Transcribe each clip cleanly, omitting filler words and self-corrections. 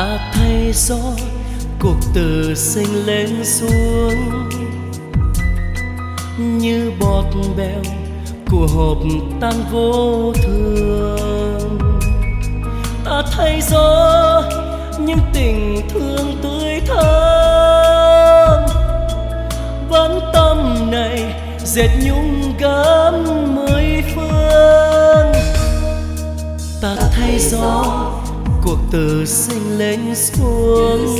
Ta thấy gió cuộc từ sinh lên xuống như bọt bèo của hộp tan vô thường. Ta thấy gió những tình thương tươi thắm, vẫn tâm này dệt nhung gấm mười phương. Ta thấy gió cuộc từ sinh lên xuống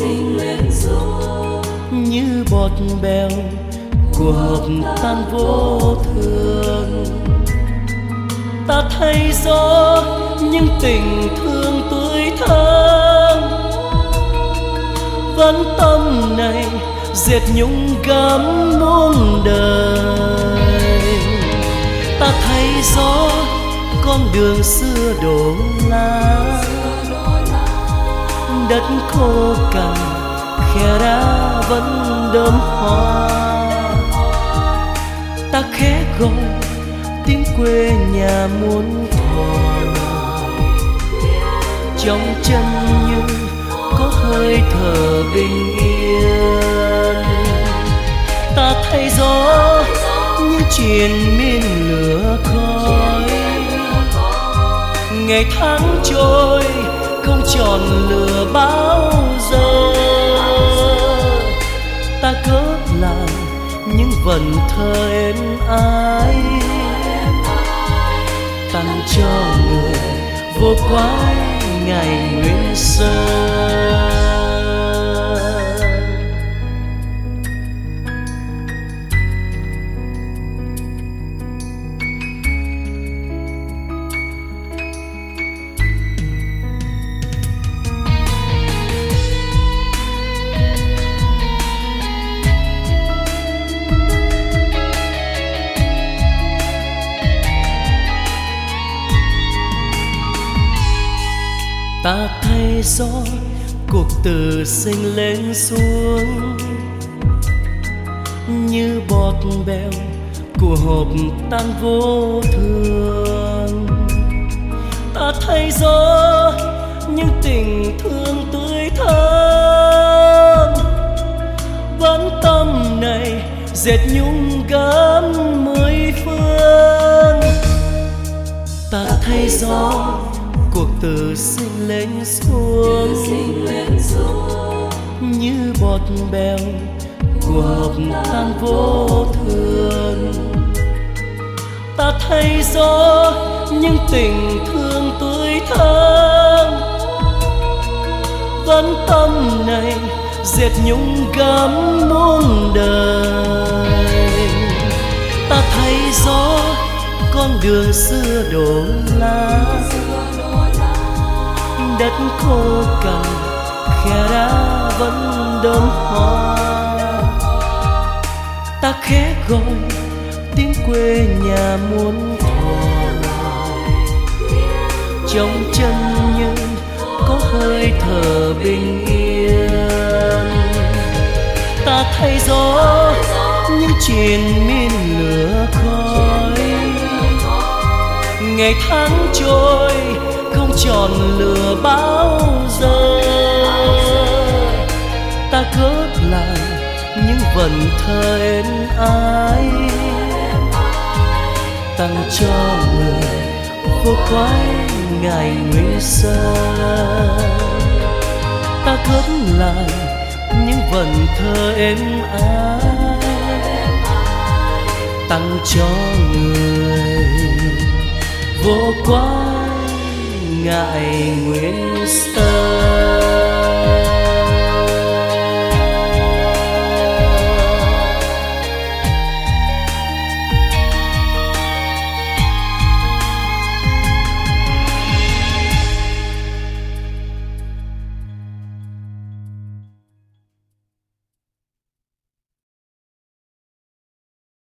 như bọt bèo của hộp tan vô thường. Ta thấy gió những tình thương tươi thắm, vẫn tâm này dệt nhung gấm muôn đời. Ta thấy gió con đường xưa đổ lá, đất khô cằn khe đá vẫn đơm hoa. Ta khẽ gọi tiếng quê nhà muôn thuở, trong chân như có hơi thở bình yên. Ta thấy gió như triền miên lửa khói, ngày tháng trôi không tròn lửa bao giờ. Ta cất lại những vần thơ êm ái, tặng cho người vô quái ngày nguyên sơ. Ta thấy gió cuộc từ sinh lên xuống như bọt bèo của hộp tan vô thường. Ta thấy gió những tình thương tươi thắm, vẫn tâm này dệt nhung gấm mười phương. Ta thấy gió cuộc từ sinh lên xuống như bọt bèo của hộp tan vô thường. Ta thấy gió những tình thương tươi thắm, vẫn tâm này dệt nhung gấm muôn đời. Ta thấy gió con đường xưa đổ lá, đất khô cằn khe đá vẫn đơm hoa. Ta khẽ gọi tiếng quê nhà muôn thuở, trong chân như có hơi thở bình yên. Ta thấy gió những triền miên lửa khói, ngày tháng trôi không tròn lửa bao giờ. Ta cất lại những vần thơ êm ái, tặng cho người vô quái ngày nguyên sơ. Ta cất lại những vần thơ êm ái, tặng cho người vô quái ngày nguyên sơ.